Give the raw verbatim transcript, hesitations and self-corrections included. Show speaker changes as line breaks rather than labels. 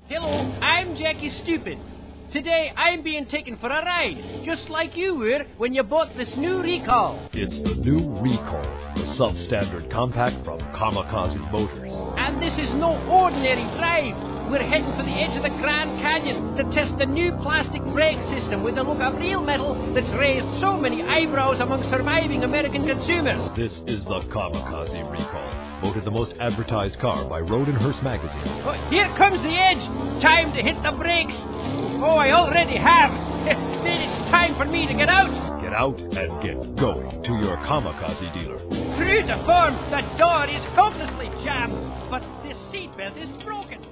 Hello, I'm Jackie Stupid. Today I'm being taken for a ride, just like you were when you bought this new Recall.
It's the new Recall, the substandard compact from Kamikaze Motors.
And this is no ordinary drive. We're heading for the edge of the Grand Canyon to test the new plastic brake system with the look of real metal that's raised so many eyebrows among surviving American consumers.
This is the Kamikaze Recall, voted the most advertised car by Road and Hearst magazine.
Oh, here comes the edge. Time to hit the brakes. Oh, I already have. Then it's time for me to get out.
Get out and get going to your Kamikaze dealer.
True to form, the door is hopelessly jammed, but this seatbelt is broken.